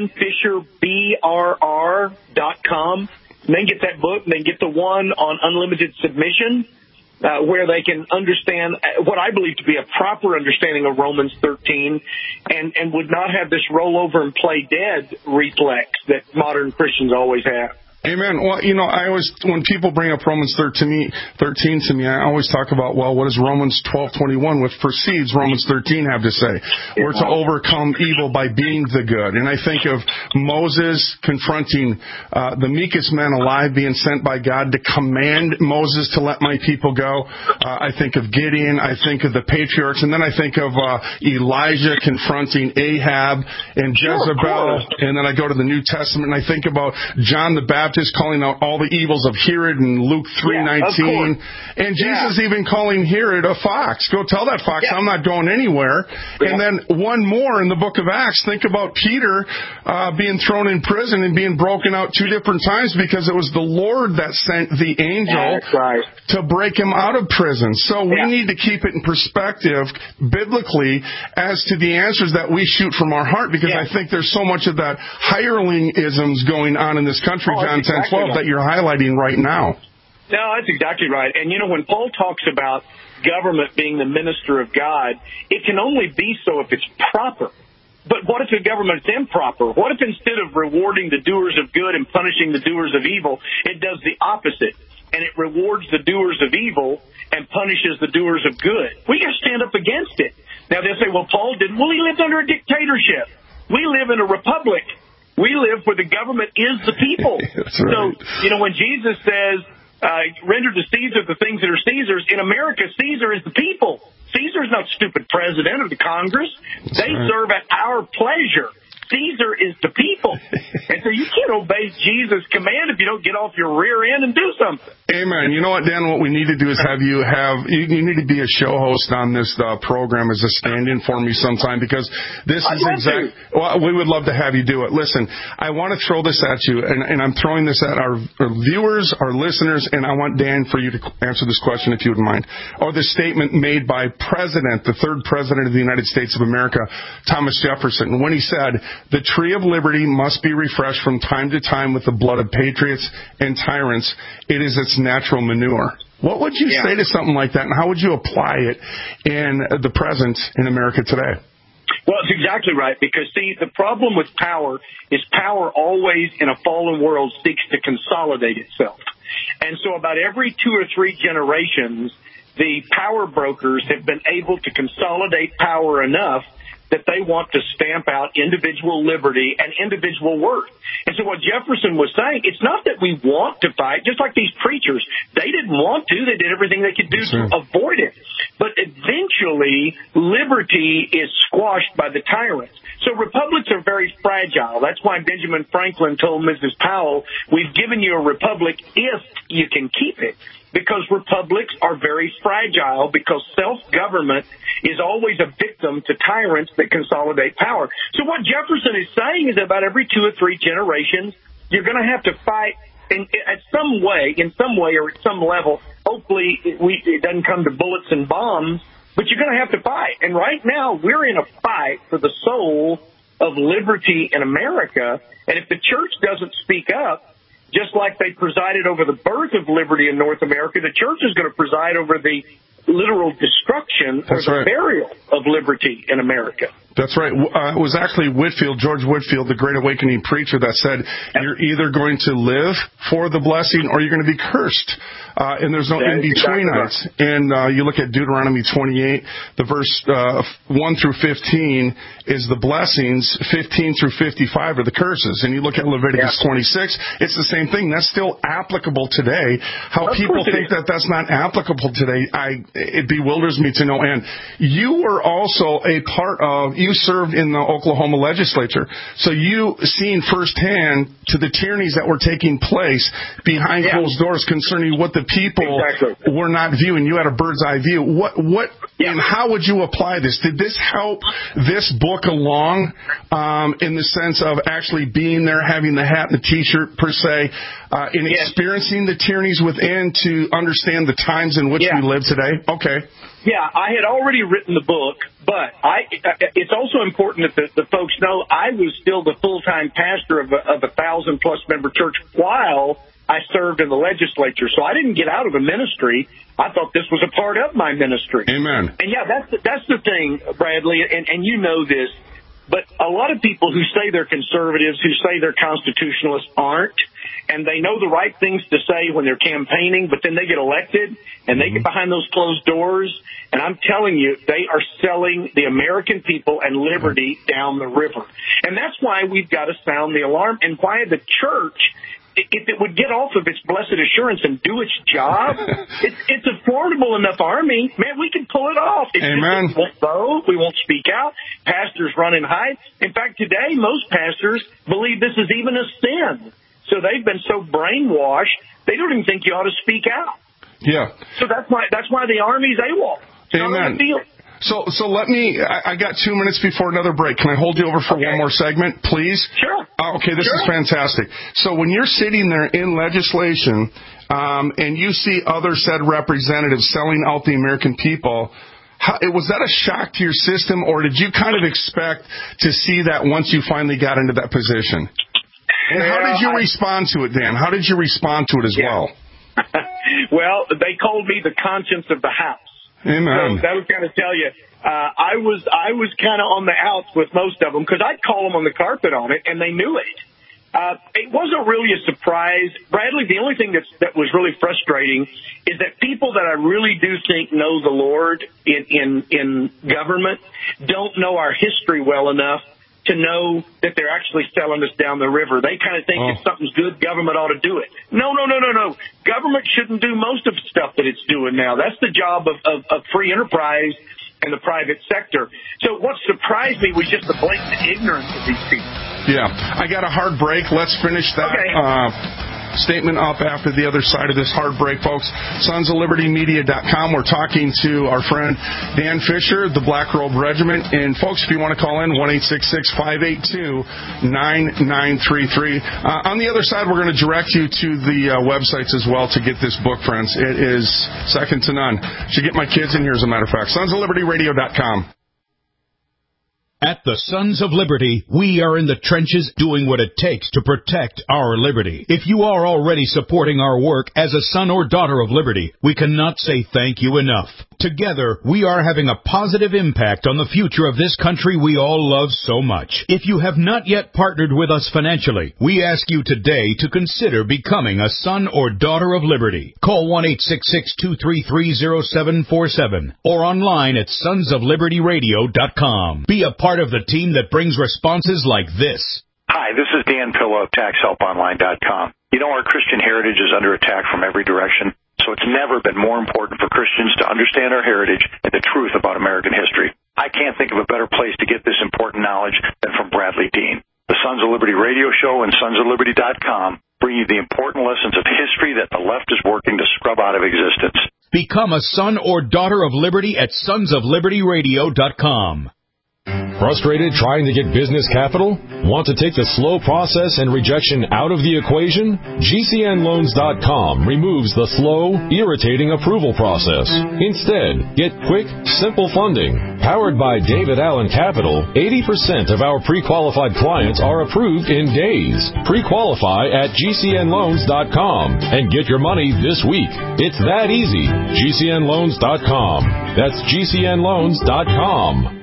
danfisherbrr.com and then get that book, and then get the one on unlimited submission, where they can understand what I believe to be a proper understanding of Romans 13, and would not have this roll over and play dead reflex that modern Christians always have. Amen. Well, I always, when people bring up Romans 13 to me, I always talk about, well, what does Romans 12:21, which precedes Romans 13, have to say? We're to overcome evil by being the good. And I think of Moses confronting the meekest man alive, being sent by God to command Moses to let my people go. I think of Gideon. I think of the patriarchs. And then I think of Elijah confronting Ahab and Jezebel. And then I go to the New Testament, and I think about John the Baptist calling out all the evils of Herod in Luke 3:19, and Jesus even calling Herod a fox. Go tell that fox I'm not going anywhere. And then one more in the book of Acts. Think about Peter being thrown in prison and being broken out 2 different times, because it was the Lord that sent the angel to break him out of prison. So we need to keep it in perspective biblically as to the answers that we shoot from our heart, because I think there's so much of that hireling-isms going on in this country, John 10:12, that you're highlighting right now. No, that's exactly right. And, when Paul talks about government being the minister of God, it can only be so if it's proper. But what if the government's improper? What if instead of rewarding the doers of good and punishing the doers of evil, it does the opposite, and it rewards the doers of evil and punishes the doers of good? We got to stand up against it. Now, they'll say, well, Paul didn't. Well, he lived under a dictatorship. We live in a republic. We live where the government is the people. That's right. So, when Jesus says, render to Caesar the things that are Caesar's, in America, Caesar is the people. Caesar's not stupid president of the Congress. They serve at our pleasure. Caesar is the people. And so you can't obey Jesus' command if you don't get off your rear end and do something. Amen. You know what, Dan? What we need to do is you need to be a show host on this program as a stand-in for me sometime, because this is well, we would love to have you do it. Listen, I want to throw this at you, and I'm throwing this at our viewers, our listeners, and I want Dan for you to answer this question, if you would mind. Or the statement made by the third president of the United States of America, Thomas Jefferson, when he said, the tree of liberty must be refreshed from time to time with the blood of patriots and tyrants. It is its natural manure. What would you say to something like that, and how would you apply it in the present in America today? Well, it's exactly right, because, see, the problem with power is power always in a fallen world seeks to consolidate itself. And so about every 2 or 3 generations, the power brokers have been able to consolidate power enough that they want to stamp out individual liberty and individual worth. And so what Jefferson was saying, it's not that we want to fight, just like these preachers. They didn't want to. They did everything they could do to avoid it. But eventually, liberty is squashed by the tyrants. So republics are very fragile. That's why Benjamin Franklin told Mrs. Powell, we've given you a republic if you can keep it. Because republics are very fragile, because self-government is always a victim to tyrants that consolidate power. So what Jefferson is saying is that about every 2 or 3 generations, you're going to have to fight in some way or at some level. Hopefully it doesn't come to bullets and bombs, but you're going to have to fight. And right now we're in a fight for the soul of liberty in America. And if the church doesn't speak up, just like they presided over the birth of liberty in North America, the church is going to preside over the literal destruction or the burial of liberty in America. That's right. It was actually George Whitefield, the Great Awakening preacher, that said, you're either going to live for the blessing or you're going to be cursed. And there's no in-between it. And you look at Deuteronomy 28, the verse 1 through 15 is the blessings, 15 through 55 are the curses. And you look at Leviticus 26, it's the same thing. That's still applicable today. How people think that that's not applicable today, it bewilders me to no end. You were also a part of, you served in the Oklahoma legislature, so you seen firsthand to the tyrannies that were taking place behind closed doors concerning what the people were not viewing. You had a bird's eye view. And how would you apply this? Did this help this book along in the sense of actually being there, having the hat and the T-shirt per se, in experiencing the tyrannies within to understand the times in which we live today? Okay. Yeah, I had already written the book, but it's also important that the folks know I was still the full-time pastor of a 1,000-plus member church while I served in the legislature. So I didn't get out of the ministry. I thought this was a part of my ministry. Amen. And that's the thing, Bradley, and you know this, but a lot of people who say they're conservatives, who say they're constitutionalists, aren't. And they know the right things to say when they're campaigning, but then they get elected and they get behind those closed doors. And I'm telling you, they are selling the American people and liberty down the river. And that's why we've got to sound the alarm, and why the church, if it would get off of its blessed assurance and do its job, it's a formidable enough army. Man, we can pull it off. Amen. We won't vote. We won't speak out. Pastors run and hide. In fact, today, most pastors believe this is even a sin. So they've been so brainwashed, they don't even think you ought to speak out. Yeah. So that's why the Army's AWOL. Amen. So let me, I got 2 minutes before another break. Can I hold you over for one more segment, please? Sure. Okay, this is fantastic. So when you're sitting there in legislation and you see other said representatives selling out the American people, was that a shock to your system, or did you kind of expect to see that once you finally got into that position? And how did you respond to it, Dan? How did you respond to it as well? Well, they called me the conscience of the house. Amen. So that was going to tell you, I was kind of on the outs with most of them, because I'd call them on the carpet on it, and they knew it. It wasn't really a surprise. Bradley, the only thing that was really frustrating is that people that I really do think know the Lord in government don't know our history well enough to know that they're actually selling us down the river. They kind of think if something's good, government ought to do it. No. Government shouldn't do most of the stuff that it's doing now. That's the job of free enterprise and the private sector. So what surprised me was just the blatant ignorance of these people. Yeah. I got a hard break. Let's finish that. Okay. Statement up after the other side of this hard break, folks. SonsOfLibertyMedia.com. We're talking to our friend Dan Fisher, the Black Robe Regiment. And, folks, if you want to call in, 1-866-582-9933. On the other side, we're going to direct you to the websites as well to get this book, friends. It is second to none. Should get my kids in here, as a matter of fact. SonsOfLibertyRadio.com. At the Sons of Liberty, we are in the trenches doing what it takes to protect our liberty. If you are already supporting our work as a son or daughter of liberty, we cannot say thank you enough. Together, we are having a positive impact on the future of this country we all love so much. If you have not yet partnered with us financially, we ask you today to consider becoming a son or daughter of liberty. Call 1-866-233-0747 or online at sonsoflibertyradio.com. Be a part of the team that brings responses like this. Hi, this is Dan Pillow of TaxHelpOnline.com. You know, our Christian heritage is under attack from every direction, so it's never been more important for Christians to understand our heritage and the truth about American history. I can't think of a better place to get this important knowledge than from Bradley Dean. The Sons of Liberty radio show and sonsofliberty.com bring you the important lessons of history that the left is working to scrub out of existence. Become a son or daughter of liberty at sonsoflibertyradio.com. Frustrated trying to get business capital? Want to take the slow process and rejection out of the equation? GCNloans.com removes the slow, irritating approval process. Instead, get quick, simple funding. Powered by David Allen Capital, 80% of our pre-qualified clients are approved in days. Pre-qualify at GCNloans.com and get your money this week. It's that easy. GCNloans.com. That's GCNloans.com.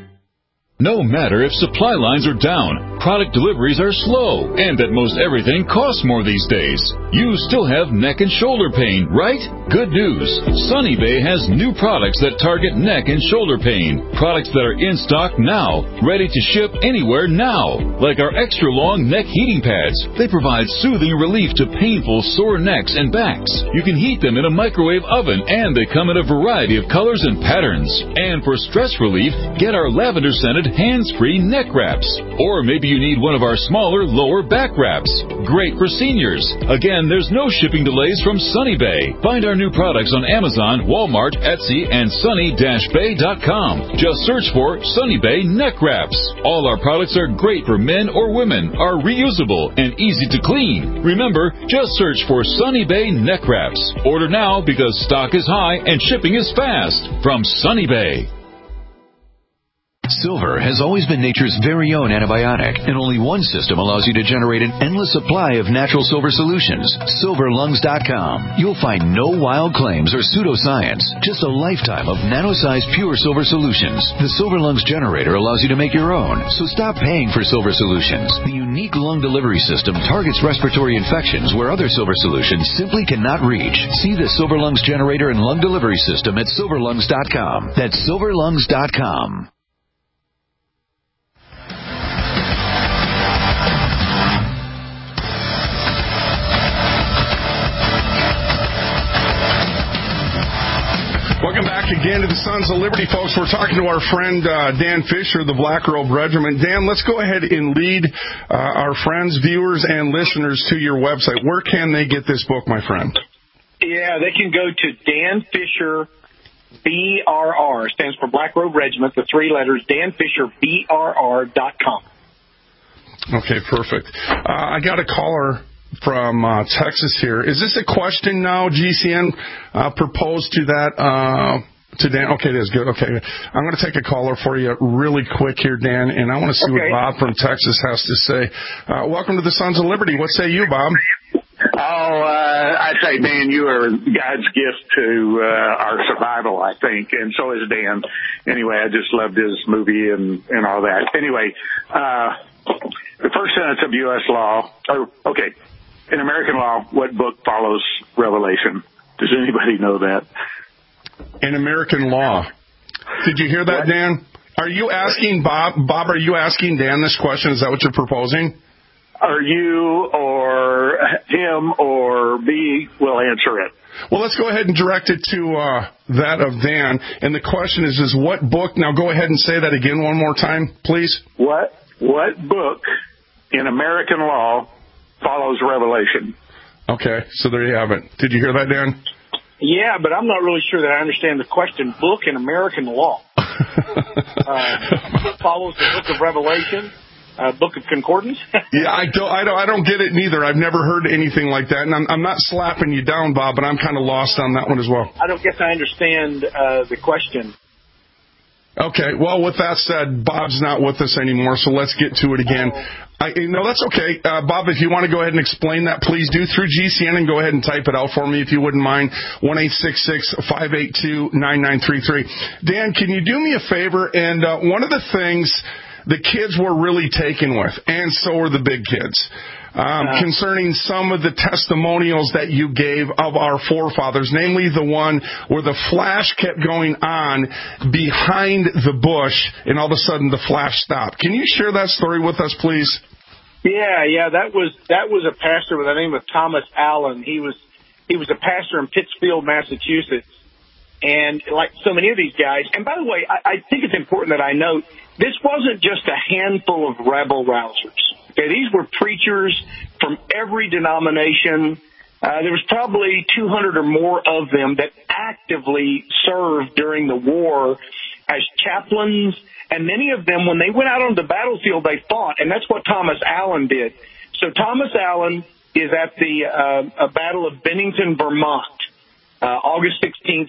No matter if supply lines are down, product deliveries are slow, and that most everything costs more these days, you still have neck and shoulder pain, right? Good news. Sunny Bay has new products that target neck and shoulder pain. Products that are in stock now, ready to ship anywhere now. Like our extra long neck heating pads. They provide soothing relief to painful sore necks and backs. You can heat them in a microwave oven, and they come in a variety of colors and patterns. And for stress relief, get our lavender-scented hands-free neck wraps. Or maybe you need one of our smaller lower back wraps. Great for seniors. Again, there's no shipping delays from Sunny Bay. Find our new products on Amazon, Walmart, Etsy, and sunny-bay.com. Just search for Sunny Bay neck wraps. All our products are great for men or women, are reusable, and easy to clean. Remember, just search for Sunny Bay neck wraps. Order now because stock is high and shipping is fast. From Sunny Bay. Silver has always been nature's very own antibiotic, and only one system allows you to generate an endless supply of natural silver solutions. SilverLungs.com. You'll find no wild claims or pseudoscience, just a lifetime of nano-sized pure silver solutions. The Silver Lungs generator allows you to make your own, so stop paying for silver solutions. The unique lung delivery system targets respiratory infections where other silver solutions simply cannot reach. See the Silver Lungs generator and lung delivery system at SilverLungs.com. That's SilverLungs.com. Welcome back again to the Sons of Liberty, folks. We're talking to our friend Dan Fisher, the Black Robe Regiment. Dan, let's go ahead and lead our friends, viewers, and listeners to your website. Where can they get this book, my friend? Yeah, they can go to Dan Fisher BRR, stands for Black Robe Regiment, the three letters, danfisherbrr.com. Okay, perfect. I got a caller from Texas here. Is this a question now, GCN, proposed to that, to Dan? Okay, it is good. Okay. I'm going to take a caller for you really quick here, Dan, and I want to see what Bob from Texas has to say. Welcome to the Sons of Liberty. What say you, Bob? I say, man, you are God's gift to our survival, I think, and so is Dan. Anyway, I just loved his movie and all that. Anyway, the first sentence of U.S. law, in American law, what book follows Revelation? Does anybody know that? In American law. Did you hear that, Dan? Are you asking Bob, are you asking Dan this question? Is that what you're proposing? Or you or him or me will answer it. Well, let's go ahead and direct it to that of Dan. And the question is what book? Now go ahead and say that again one more time, please. What book in American law follows Revelation? Okay, so there you have it. Did you hear that, Dan? Yeah, but I'm not really sure that I understand the question. Book in American law follows the book of Revelation, book of concordance. Yeah, I don't get it neither. I've never heard anything like that, and I'm not slapping you down, Bob, but I'm kind of lost on that one as well. I don't guess I understand the question. Okay, well, with that said, Bob's not with us anymore, so let's get to it again. No, that's okay. Bob, if you want to go ahead and explain that, please do through GCN and go ahead and type it out for me if you wouldn't mind. 1-866-582-9933. Dan, can you do me a favor? And one of the things the kids were really taken with, and so were the big kids, concerning some of the testimonials that you gave of our forefathers, namely the one where the flash kept going on behind the bush, and all of a sudden the flash stopped. Can you share that story with us, please? Yeah, that was a pastor by the name of Thomas Allen. He was a pastor in Pittsfield, Massachusetts, and like so many of these guys. And by the way, I think it's important that I note this wasn't just a handful of rebel rousers. Okay, these were preachers from every denomination. There was probably 200 or more of them that actively served during the war as chaplains. And many of them, when they went out on the battlefield, they fought. And that's what Thomas Allen did. So Thomas Allen is at the Battle of Bennington, Vermont, August 16,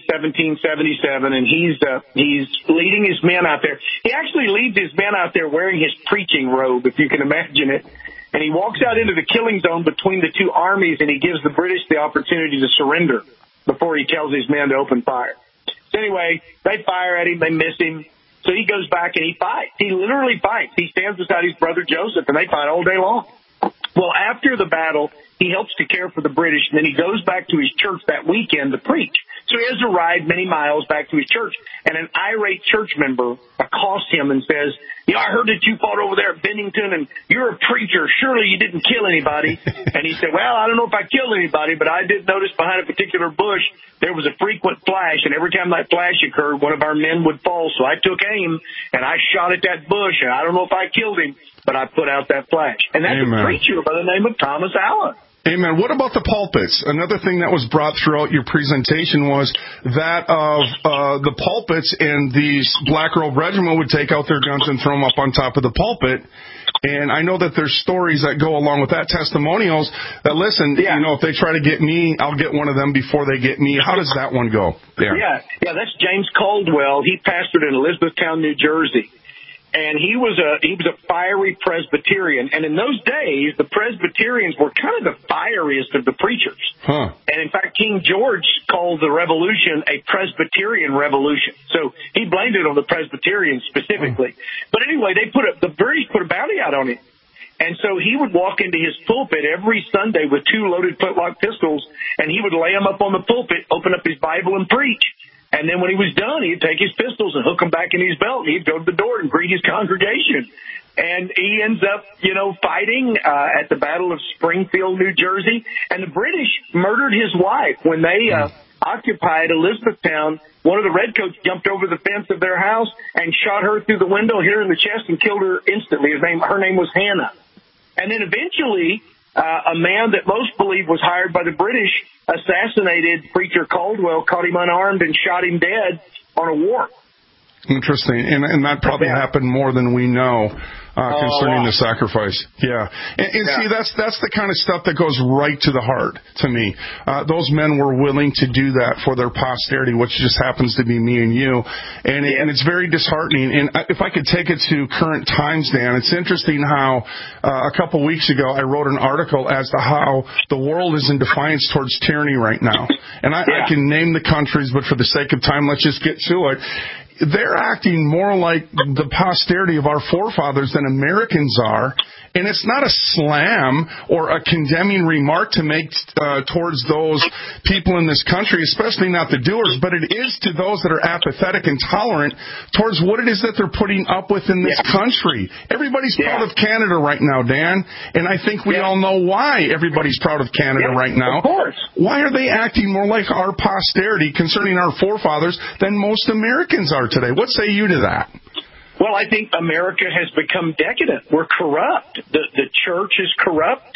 1777, and he's leading his men out there. He actually leads his men out there wearing his preaching robe, if you can imagine it. And he walks out into the killing zone between the two armies, and he gives the British the opportunity to surrender before he tells his men to open fire. So anyway, they fire at him, they miss him. So he goes back and he fights. He literally fights. He stands beside his brother Joseph, and they fight all day long. Well, after the battle, he helps to care for the British, and then he goes back to his church that weekend to preach. So he has to ride many miles back to his church, and an irate church member accosts him and says, I heard that you fought over there at Bennington, and you're a preacher. Surely you didn't kill anybody. And he said, well, I don't know if I killed anybody, but I did notice behind a particular bush there was a frequent flash, and every time that flash occurred, one of our men would fall. So I took aim, and I shot at that bush, and I don't know if I killed him, but I put out that flash. And that's Amen. A preacher by the name of Thomas Allen. Amen. What about the pulpits? Another thing that was brought throughout your presentation was that of the pulpits, and these Black Robe Regiment would take out their guns and throw them up on top of the pulpit. And I know that there's stories that go along with that, testimonials that, listen, if they try to get me, I'll get one of them before they get me. How does that one go? Yeah, that's James Caldwell. He pastored in Elizabethtown, New Jersey. And he was a fiery Presbyterian. And in those days, the Presbyterians were kind of the fieriest of the preachers. Huh. And in fact, King George called the revolution a Presbyterian revolution. So he blamed it on the Presbyterians specifically. But anyway, the British put a bounty out on him. And so he would walk into his pulpit every Sunday with 2 loaded flintlock pistols, and he would lay them up on the pulpit, open up his Bible, and preach. And then when he was done, he'd take his pistols and hook them back in his belt, and he'd go to the door and greet his congregation. And he ends up, fighting at the Battle of Springfield, New Jersey. And the British murdered his wife when they occupied Elizabethtown. One of the redcoats jumped over the fence of their house and shot her through the window, hit her in the chest, and killed her instantly. Her name was Hannah. And then eventually, a man that most believe was hired by the British assassinated Preacher Caldwell, caught him unarmed, and shot him dead on a warrant. Interesting. And that probably happened more than we know concerning the sacrifice. Yeah. And see, that's the kind of stuff that goes right to the heart to me. Those men were willing to do that for their posterity, which just happens to be me and you. And it's very disheartening. And if I could take it to current times, Dan, it's interesting how a couple weeks ago I wrote an article as to how the world is in defiance towards tyranny right now. And I can name the countries, but for the sake of time, let's just get to it. They're acting more like the posterity of our forefathers than Americans are. And it's not a slam or a condemning remark to make towards those people in this country, especially not the doers, but it is to those that are apathetic and tolerant towards what it is that they're putting up with in this country. Everybody's proud of Canada right now, Dan, and I think we all know why everybody's proud of Canada right now. Of course. Why are they acting more like our posterity concerning our forefathers than most Americans are today? What say you to that? Well, I think America has become decadent. We're corrupt. The church is corrupt.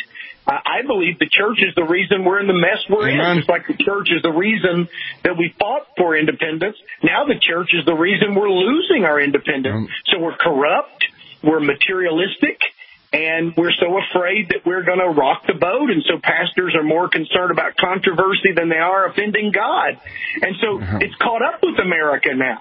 I believe the church is the reason we're in the mess we're in. Just like the church is the reason that we fought for independence. Now the church is the reason we're losing our independence. So we're corrupt. We're materialistic. And we're so afraid that we're going to rock the boat. And so pastors are more concerned about controversy than they are offending God. And so it's caught up with America now.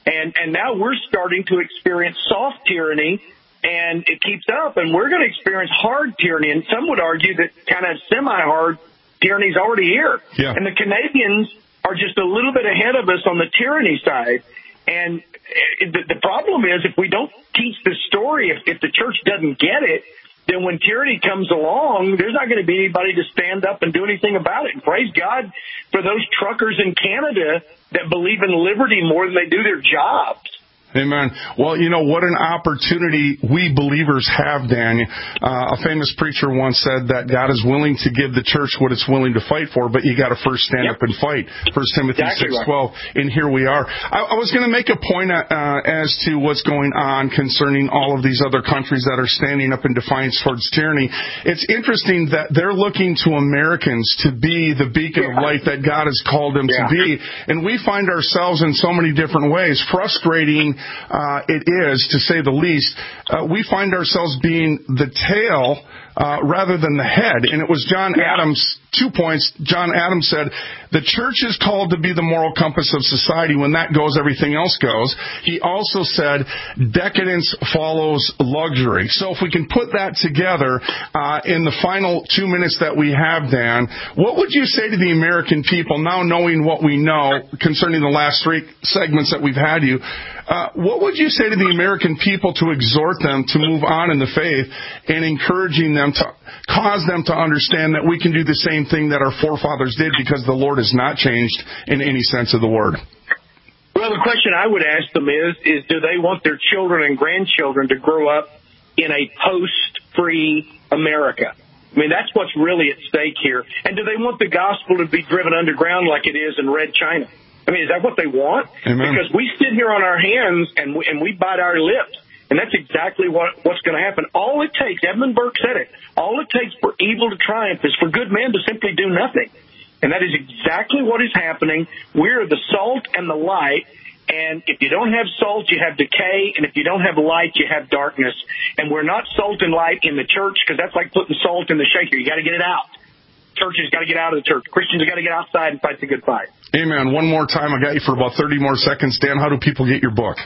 And now we're starting to experience soft tyranny, and it keeps up, and we're going to experience hard tyranny. And some would argue that kind of semi-hard tyranny is already here. Yeah. And the Canadians are just a little bit ahead of us on the tyranny side. And the problem is, if we don't teach the story, if the church doesn't get it, then when tyranny comes along, there's not going to be anybody to stand up and do anything about it. And praise God for those truckers in Canada that believe in liberty more than they do their jobs. Amen. Well, you know, what an opportunity we believers have, Dan. A famous preacher once said that God is willing to give the church what it's willing to fight for, but you got to first stand up and fight. 1 Timothy 6:12, and here we are. I was going to make a point as to what's going on concerning all of these other countries that are standing up in defiance towards tyranny. It's interesting that they're looking to Americans to be the beacon of light that God has called them to be, and we find ourselves in so many different ways. Frustrating it is, to say the least. We find ourselves being the tail rather than the head. And it was John Adams, 2 points. John Adams said, the church is called to be the moral compass of society. When that goes, everything else goes. He also said, decadence follows luxury. So if we can put that together in the final 2 minutes that we have, Dan, what would you say to the American people, now knowing what we know concerning the last 3 segments that we've had you, what would you say to the American people to exhort them to move on in the faith and encouraging them to cause them to understand that we can do the same thing that our forefathers did, because the Lord has not changed in any sense of the word? Well, the question I would ask them is do they want their children and grandchildren to grow up in a post-free America? I mean, that's what's really at stake here. And do they want the gospel to be driven underground like it is in Red China? I mean, is that what they want? Amen. Because we sit here on our hands and we bite our lips, and that's exactly what's going to happen. All it takes, Edmund Burke said it, all it takes for evil to triumph is for good men to simply do nothing. And that is exactly what is happening. We're the salt and the light, and if you don't have salt, you have decay, and if you don't have light, you have darkness. And we're not salt and light in the church, because that's like putting salt in the shaker. You got to get it out. Churches got to get out of the church. Christians got to get outside and fight the good fight. Amen. One more time. I got you for about 30 more seconds. Dan, how do people get your book?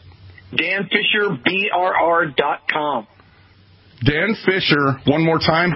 Dan Fisher, BRR.com. Dan Fisher, one more time.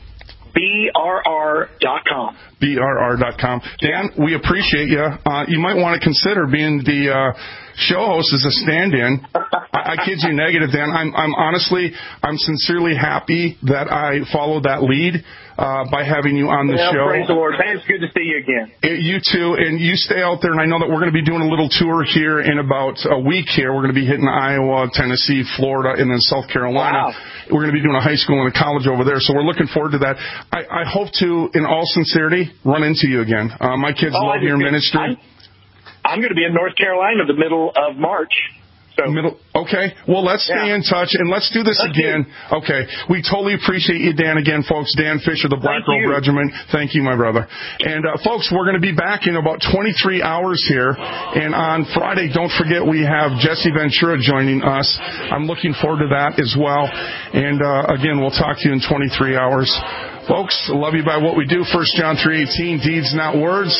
BRR.com. BRR.com. Dan, we appreciate you. You might want to consider being the show host as a stand-in. I kid you negative, Dan. I'm sincerely happy that I followed that lead by having you on the show. Praise the Lord. Man, it's good to see you again. You too, and you stay out there, and I know that we're going to be doing a little tour here in about a week here. We're going to be hitting Iowa, Tennessee, Florida, and then South Carolina. Wow. We're going to be doing a high school and a college over there, so we're looking forward to that. I hope to, in all sincerity, run into you again. My kids love your ministry. I'm going to be in North Carolina the middle of March. Okay. Well, let's stay in touch, and let's do this again. Okay. We totally appreciate you, Dan, again, folks. Dan Fisher, the Black Robe Regiment. Thank you, my brother. And, folks, we're going to be back in about 23 hours here. And on Friday, don't forget, we have Jesse Ventura joining us. I'm looking forward to that as well. And, again, we'll talk to you in 23 hours. Folks, love you by what we do. 1 John 3:18, deeds not words.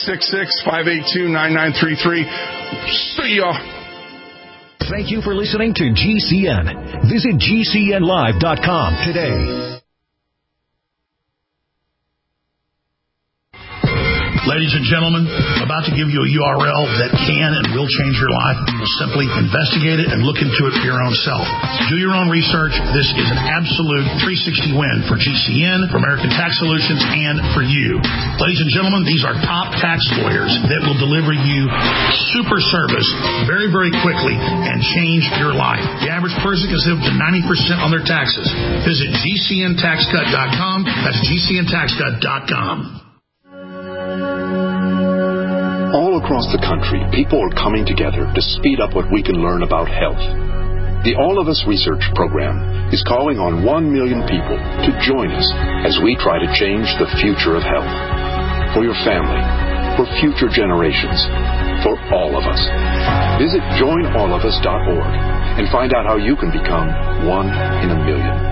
1-866-582-9933. See ya. Thank you for listening to GCN. Visit GCNlive.com today. Ladies and gentlemen, I'm about to give you a URL that can and will change your life. Simply investigate it and look into it for your own self. Do your own research. This is an absolute 360 win for GCN, for American Tax Solutions, and for you. Ladies and gentlemen, these are top tax lawyers that will deliver you super service very, very quickly and change your life. The average person can save up to 90% on their taxes. Visit GCNTaxCut.com. That's GCNTaxCut.com. All across the country, people are coming together to speed up what we can learn about health. The All of Us Research Program is calling on 1 million people to join us as we try to change the future of health. For your family, for future generations, for all of us. Visit joinallofus.org and find out how you can become 1 in a million.